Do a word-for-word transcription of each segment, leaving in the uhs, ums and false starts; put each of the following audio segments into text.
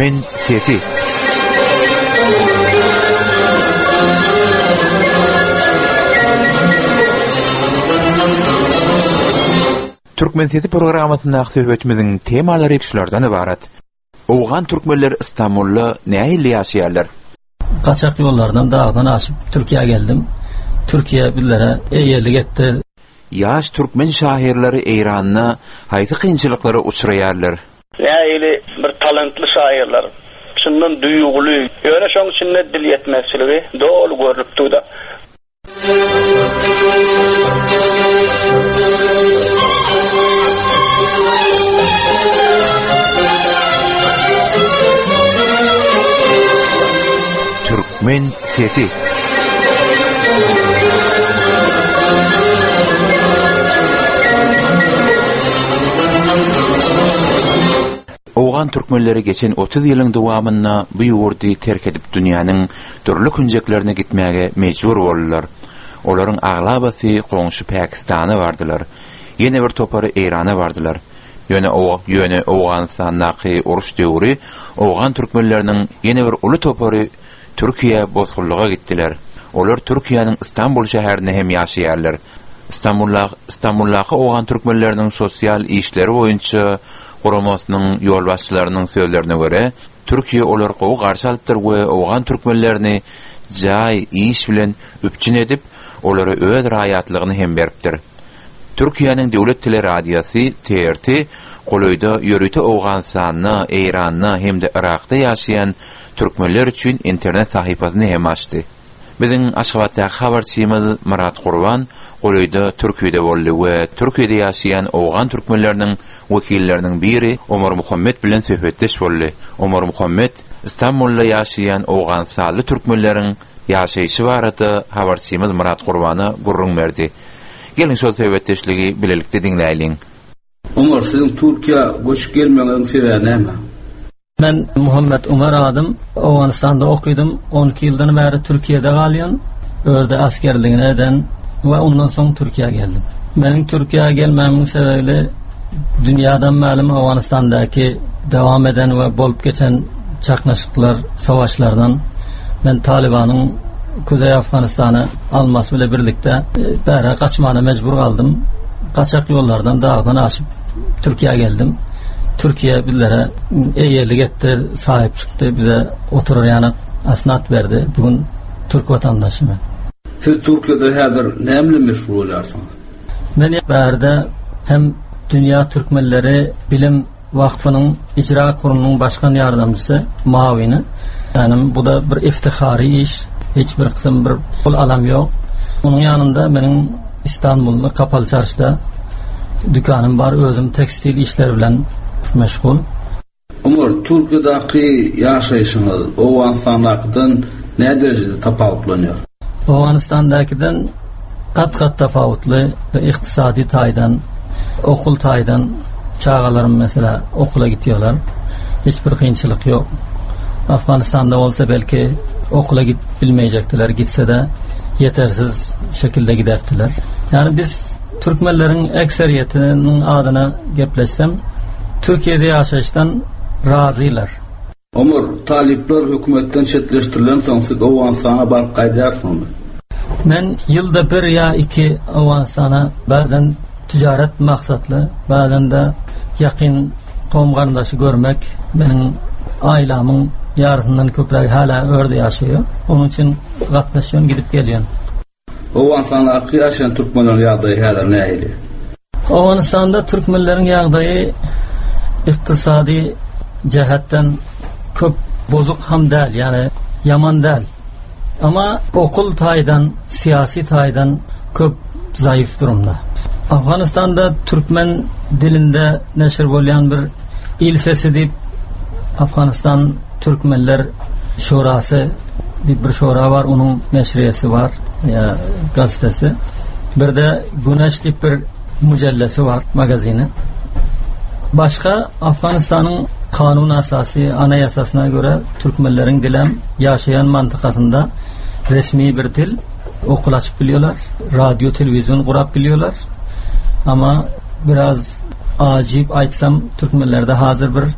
Türkmen Sesi. Türkmen Sesi programmasynda söhbetimizin temalary şulardan ibaret. Owgan türkmenler İstanbul'da näyle ýaşaýarlar? Kaçak yollardan dağdan aşıp Türkiye'ye geldim. Türkiye billere eýerlik etdi. Yaş türkmen şairleri Eýranyna haýsy kynçylyklara uçraýarlar? Näyle bir talentli şairler. Şundan duýguly, ýöne şoň içinde dil ýetmezçiligi dolu görüp durdy. Türkmen Sesi. Owgan türkmenleri geçen otuz ýylyň dowamynda bu ýurdy terk edip dünýäniň türlü künjeklerine gitmäge mejbur boldylar. Olaryň aglabasy goňşy Pakistana bardylar. Ýene bir topary Eýrana bardylar. Ýöne o ýöne Owganastandaky uruş döwri owgan türkmenleriniň ýene bir uly topary Türkiýe bozgullyga gitdiler. Olar Türkiýanyň Istanbul şäherinde hem ýaşaýarlar. İstanbulda İstanbuldaky owgan türkmenleriniň sosial işleri boýunça Guramasynyň ýolbaşçylarynyň sözlerine göre, Türkiýe olar gowy garşy alypdyr we owgan türkmenlerini jaý iş bilen öpçün edip, olara öz raýatlygyny hem beripdir. Türkiýanyň döwlet tili radiosy T R T golaýda ýörüte Owganistanyna, Eýranyna hem de Irakda ýaşaýan türkmenler üçin internet sahypasyny hem açdy. Biziň Aşgabatda habarçymyz Murat Gurban golaýda Türkiýede boldy we Türkiýede ýaşaýan owgan türkmenleriniň wekilleriniň biri Omar Muhammed bilen söhbetdeş boldy. Omar Muhammed İstanbulda ýaşaýan owgan sally türkmenleriň ýaşaýyşy barada habarçymyz Murat Gurbana gurrun berdi. Gelin şol söhbetdeşligi bilelikde diňläýin. Omar, siziň Türkiýe göçüp gelmeňiziň sebebi näme? Ben Muhammed Umar adım. Owganistanda okudum. on iki ýyldan beri Türkiýede galýan. Örde askerligini eden ve ondan soň Türkiýeye geldim. Meniň Türkiýeye gelmemin sebebi dünýäden malum Owganistandaky dowam eden we bolup geçen çaknaşyklar, savaşlardan men Talibanyň Kuzey Afganistany almasy bilen birlikde bära kaçmana mejbur kaldım. Kaçak yollardan dağdan aşıp Türkiye'ye geldim. Türkiye bizlere eýerlik etdi, sahip çıktı, bize oturýan asnat verdi. Bugün Türk vatandaşymyn. Siz Türkiýede häzir näme meşgul bolýarsyňyz? Men bärde hem Dünya Türkmenleri Bilim Vakfı'nın icra kurulunun başkan yardımcısı, mavini. Yani bu da bir iftihari iş. Hiçbir kısım bir pul alam yok. Onun yanında benim İstanbul'da Kapalı Çarşı'da dükkanım var. Özüm tekstil işler bilen meşgul. Umar, Türkiye'deki yaşayışınız Owganistan'dakinden ne derecede tafawutlanıyor? Owganistan'dakinden kat kat tafawutlu ve iktisadi taydan, okul taydan çağalarım mesela okula gidiyorlar. Hiçbir kıyınçılık yok. Afganistan'da olsa belki okula git bilmeyecektiler. Gitse de yetersiz şekilde giderdiler. Yani biz Türkmenlerin ekseriyetinin adına gepleşsem Türkiye'de yaşayıştan razılar. Omar, talipler hükümetten çetleştirilen tanısı Owganistan'a barıp kaydayarsın. Ben yılda bir ya iki Owganistan'a bazen ticaret maksatlı, bazen de yakın qowm garyndaşy görmek, benim ailamın yarısından köpürak hala örde yaşıyor. Onun için gatnaşıyorum, gidip geliyorum. Owganistan'da yaşayan Türkmenlerin ýagdaýy häzir nähili? Owganistan'da Türkmenlerin ýagdaýy iktisadi cehetten köp bozuk ham däl, yani yaman däl. Ama okul taydan, siyasi taydan köp zayıf durumda. Afganistan'da Türkmen dilinde neşir bolýan bir il sesi deyip Afganistan Türkmenler Şurası bir, bir şura var, onun neşriyesi var ya gazetesi. Bir de Güneş deyip bir mücellesi var, magazini. Başka Afganistan'ın kanun asası, anayasasına göre Türkmenlerin dilem yaşayan mantıkasında resmi bir dil, okul açıp biliyorlar, radyo, televizyon kurap biliyorlar. Ama biraz acip aytsam Türkmenlerde hazır bir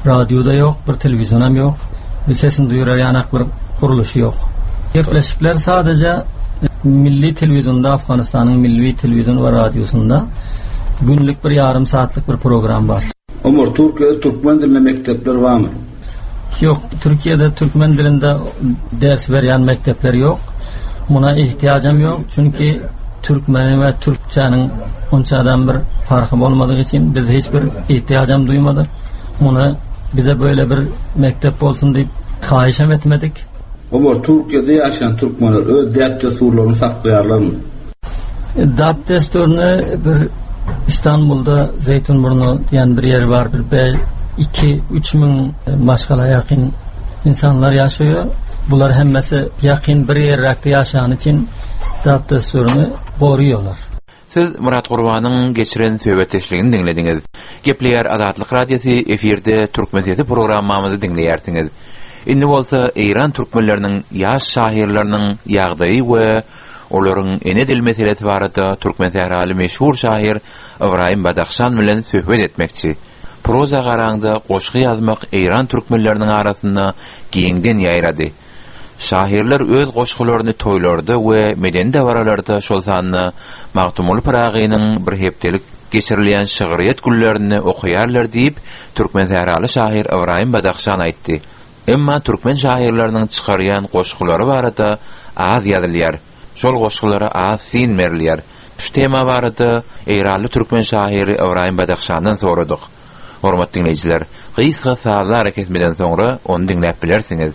radyoda yok, bir televizyonam yok. Bir sesini duyurar yanak bir kuruluşu yok. Yerleşikler sadece milli televizyonda, Afganistan'ın milli televizyon ve radyosunda günlük bir yarım saatlik bir program var. Ama Türkiye'de Türkmen dilinde mektepler var mı? Yok, Türkiye'de Türkmen dilinde ders veren mektepler yok. Buna ihtiyacım yok. Çünkü Türkmen ve Türkçenin onçadan bir farkı olmadığı için biz hiçbir ihtiyacım duymadık. Buna bize böyle bir mektep olsun deyip kayışam etmedik. Ama Türkiye'de yaşayan Türkmenler öz dert desurlarını saklayarlar mı? Dert desturunu bir İstanbul'da Zeytinburnu diyen bir yer var. Bir iki üç bin maşgala yakın insanlar yaşıyor. Bunlar hemmesi yakın bir yerrakta yaşayan için dert desturunu koruyorlar. Siz Murat Gurbanyň geçiren söhbetleşligini dinlediňiz. Gepleýär Azatlyk radiosu efirde Türkmen programmamyzy dinleýärsiňiz. Indi bolsa İran türkmenleriniň ýaş şairleriniň ýagdaýy we olaryň ene dil meselesi barada Türkmen tährali meşhur şair Ibrahim Badakhshan bilen söhbet etmekçi. Proza garaňda goşgy ýazmak İran türkmenleriniň arasynda giňden ýaýrady. Şairler öz goşgularyny toýlarda we meden dawralarda şol sanna Magtumul Piragynyň bir hepdelik geçirilýän şygyryýat güllerini okuýarlar diýip Türkmen tährali şair Ibrahim Badakhshan aýtdy. Emma türkmen şairleriniň çykarýan goşgulary barada az ýazylýar. Şol goşgulary az sinmerlýär. Şu tema barada Eýranly türkmen şairi Ibrahim Badakhshandan soradyk. Hormatly dinleýijiler, gysga sazlar kesmeden soňra onu dinläp bilersiňiz.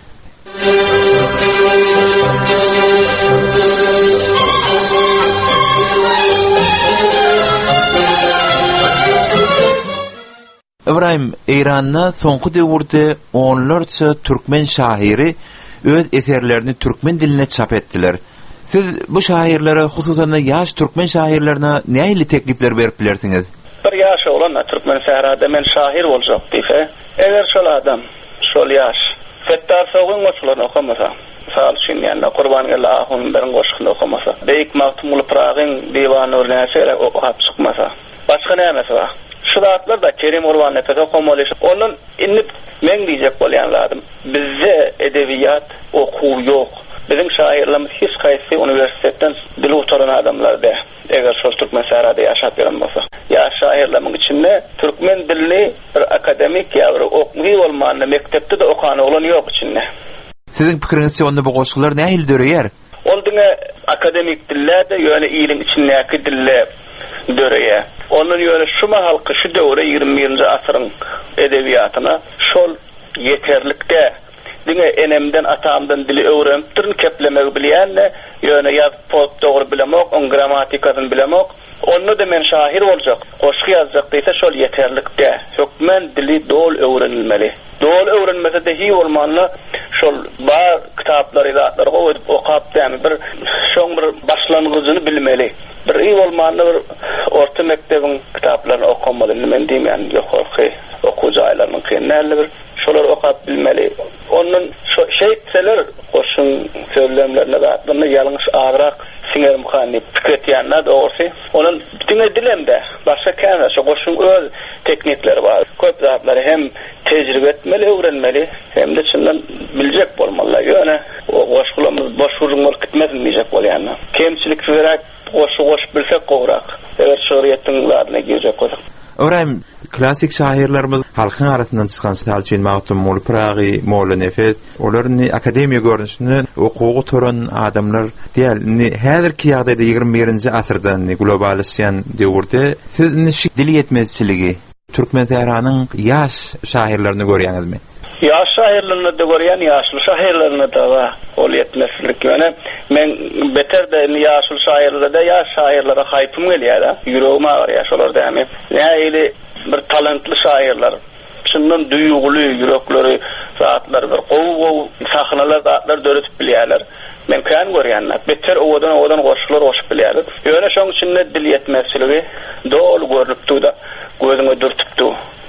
Ibrahim, Eýranda soňky döwürde onlarça türkmen şairi öz eserlerini türkmen diline çap etdiler. Siz bu şairlere, hususan ýaş türkmen şairlerine näýli teklipler berip bilersiňiz? Bir ýaş olan türkmen sährada men şair boljak diýse, eger şol adam, şol ýaş Fettar Soğun goşularyny okamasa, sal şin ýa-ni Gurbanyň Allah'ın birin goşgyny okamasa, Beýik Magtumul Piragyň diwan örnäçe okap çykmasa, başga näme var? Şu zatlar da Kerim Urban nefes okamaly. Onun inip men diýjek bolýanlarym. Bizde edebiyat okuw ýok. Bizim şairlerimiz hiç kaysy üniversitetten dil utaran adamlar da. Eger şol türkmen sährada ýaşap bilen bolsa. Ya şairleriň içinde türkmen dilini bir akademik ýa-da okuwy bolmany mektepde de okany olan ýok içinde. Sizin pikiriňizçe onda bu goşgular nähil döreýär? Ol diňe akademik dillerde ýöne ýylyň içindäki dille döreýär. Onun ýöne şu mahalky şu döwre ýigirme birinji asyryň edebiýatyna şol ýeterlikde diňe enemden atamdan dili öwrenipdirin keplemek bilýänle ýöne ýazyp pop dogry bilemek, on grammatikadan bilemek. Onu da men şair boljak, goşgy ýazjak diýse şol ýeterlikde. Türkmen dili dol öwrenilmeli. Dol öwrenmese de hi bolmanly şol bar kitaplar ýa-da okap dämi bir şoň bir başlangyjyny bilmeli. Bir iyi bolmanly bir orta mektebiň kitaplaryny okamaly. Men diýmän ýokary okuw jaýlarynyň kenäli bir şolar okap bilmeli. Onun şeýtseler goşun söylemlerine de bunu ýalňyş agrak siňerim hany pikretýänler dogry. Onun diňe dilemde başga käme şu goşun öz teknikleri bar. Köp zatlary hem tejribe etmeli, öwrenmeli, hem de çyndan biljek bolmaly. Ýöne o goşgularymyz boş urunlar gitmezmi diýjek bolýanlar. Kemçilik berek goşu goş bilsek gowrak. Eger şöhretin ladyna girecek bolsak. Ibrahim, klasik şairlerimiz halkın arasından çıkan Salçin Magtumul Piragy, Molla Nefes, olaryň akademiýa görnüşini okuwy tören adamlar diýil. Häzirki ýagdaýda ýigirme birinji asyrdan globalisýan döwürde siz nişi dil ýetmezçiligi Türkmen tähranyň ýaş şairlerini görýäňizmi? Ýaş şairlerini de görýän, ýaşly şairlerini de var. Ol ýetmezçilik ýöne men beter de ýaşly şairlerde ýaş şairlere haýpym gelýär. Ýüregime ýaş olar dämi. Näýli bir talentli şairler. Çyndan duýguly ýürekleri, zatlar bir gow-gow sahnalar zatlar döretip bilýärler. Men kan görýänler. Beter owadan owadan goşgular goşup bilýärler. Ýöne şoň üçin dil ýetmezçiligi dol görüpdi da gözüňe dürtüpdi.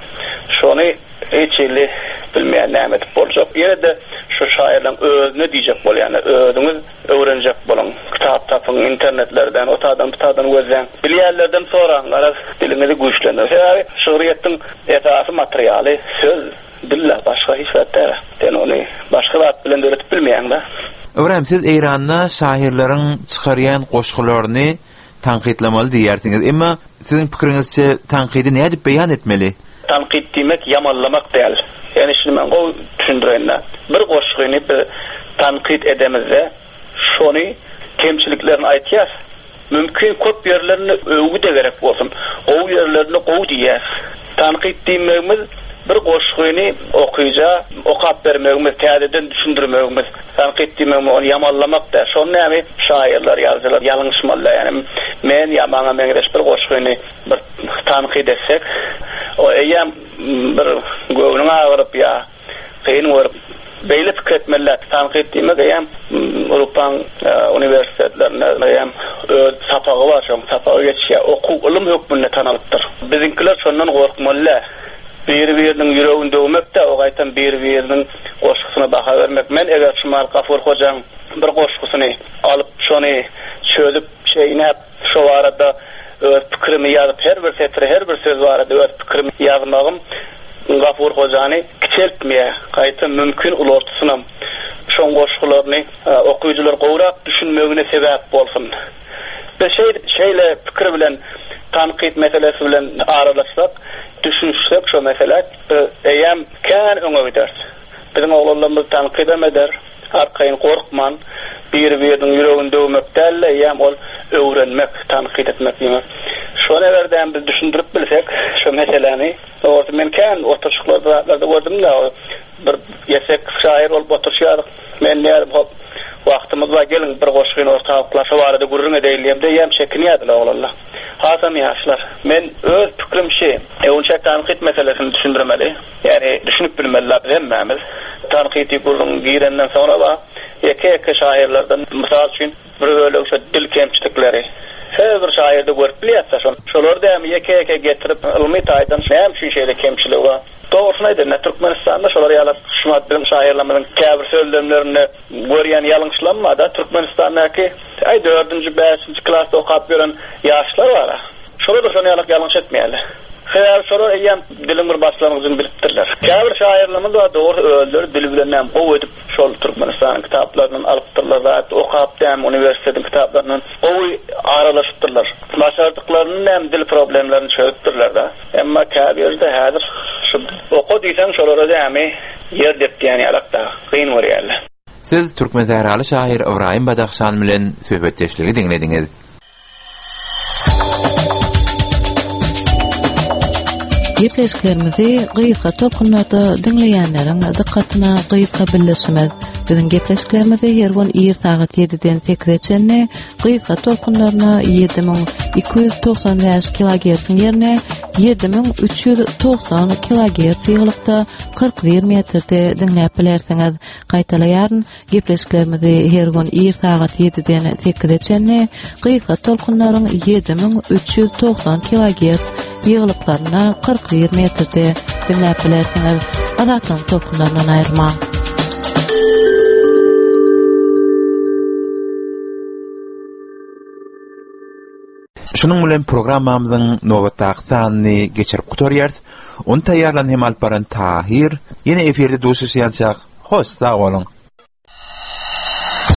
Şonu hiçli bilmeýän näme edip boljak. Ýene de şu şairleň özüne diýjek bolýan, özüňiz öwrenjek bolan. Kitap tapyň, internetlerden, otadan, butadan gözleň. Bilýärlerden soraňlar, dilinizi güýçlendir. Şäri şöhretin esasy materialy söz, billah başga hiç wagtda. Den onu başga wagt bilen öğretip bilmeýän da. Öwrem siz Eýranda şairleriň çykarýan goşgularyny tanqidlamaly diýersiňiz. Emma siziň pikiriňizçe tanqidi näme diýip beýan etmeli? Tanqid diýmek ýamanlamak däl. Yani şunu men o düşündüreýän. Bir goşguny bir tanqid edemizde şonu kemçiliklerini aýtýar. Mümkin köp ýerlerini öwgü de gerek bolsun. O ýerlerini gowy diýär. Tanqid diýmegimiz bir goşguny okuyja, okap bermegimiz, täzeden düşündirmegimiz. Tanqid diýmegimiz onu ýamanlamak da. Şonu näme şairler, ýazgylar ýalňyşmalar. Yani men ýamana meňreş bir goşguny bir tanqid etsek, o eýem bir göwüň agyryp ýa kyn görüp beýle pikir etmeler. Tanqid diýmek eýem Awropa universitetlerinde eýem öz sapagy bar, şoň sapagy geçýär. Okuw ilim hökmünde tanalypdyr. Biziňkiler şondan gorkmalylar. Bir-biriniň ýüreginde ömekde o gaýtan bir-biriniň goşgusyna baha bermek. Men eger şumal Gafur hojaň bir goşgusyny alyp şonu çözüp şeýnäp şu arada öz pikirimi ýazyp her bir setre her bir söz barada öz pikirimi ýazmagym Gafur hojany kiçeltmeýär. Gaýta mümkin ulortusyna şoň goşgularyny okuyjylar gowrak düşünmegine sebäp bolsun. Bir şey şeýle pikir bilen tanqid meselesi bilen aralaşsak, düşünsek şu mesele eýem kän öňe gider. Biziň oglanlarymyz tanqid emeder, arkaýyn gorkman, bir-biriniň ýüreginde ömekdäl eýem ol öwrenmek, tanqid etmek diýmek. Şonu berden biz düşündirip bilsek, şu meseleni, orta men kän oturşyklarda gördüm da bir ýesek şair bolup oturşýardyk. Men näme bol wagtymyz var, gelin bir goşguny ortaklaşa barada gurrun edeýärler diýem çekinýärdiler oglanlar. Hasan ýaşlar. Men öz pikirim şey, eýunçak tanqid meselesini düşündirmeli. Yani düşünüp bilmeliler hemmemiz. Tanqidi gurrun girenden sonra ba ýeke-ýeke şairlerden mysal üçin bir öyle şu dil kemçilikleri her bir şairde görüp bilýärse şol. Şolary da ýeke-ýeke getirip ilmi taýdan näme üçin şeýle kemçiligi bar. Doğrusu neydi? Ne Türkmenistan'da şoları yalan şumat bilim şairlerimizin käbir sözlemlerini görýän ýalňyşlanmada Türkmenistan'daki ay dördüncü beşinci klasda okap gören ýaşlar var. Şolar da şonu ýalan ýalňyş etmeýärler. Her şolar eýem dilim bir başlanygyny bilipdirler. Käbir şairlerimiz da doğru öldür, dil bilen näme gowy edip şol Türkmenistan kitaplaryny alypdyrlar, okap däm universitetiň kitaplaryny gowy aralaşdyrlar. Başardyklaryny näme dil problemlerini çözüpdirler da. Emma käbirde häzir oku diýsen şolara däme ýer dep diýeni alakda kyn bolýarlar. Siz türkmen tähraly şair Ibrahim Badaxşan bilen söhbetdeşligi dinlediňiz. Gepleşiklerimizi gyýyka tolkunlarda dinleýänleriň dikkatyna gyýyka birleşmez. Biziň gepleşiklerimizi her gün ýer saat ýediden sekizçe gyýyka tolkunlaryna ýedi miň iki ýüz toksan beş kilohertz ýerine ýedi miň üç ýüz toksan kilohertz ýyglykda kırk bir metrde dinläp bilersiňiz. Gaýtalaýaryn gepleşiklerimizi her gün ýer saat ýediden sekizçe gyýyka tolkunlaryň ýedi miň üç ýüz toksan kilohertz ýyglyklaryna kırk bir metrde dinläp bilersiňiz. Azatlyň tolkunlaryndan aýrma. Şunun bilen programmamyzyň nowatdaky sanyny geçirip gutarýarys. Onu taýýarlan hem alp baran Tahir. Ýene eferde duşuşýançak. Hoş, sag bolun.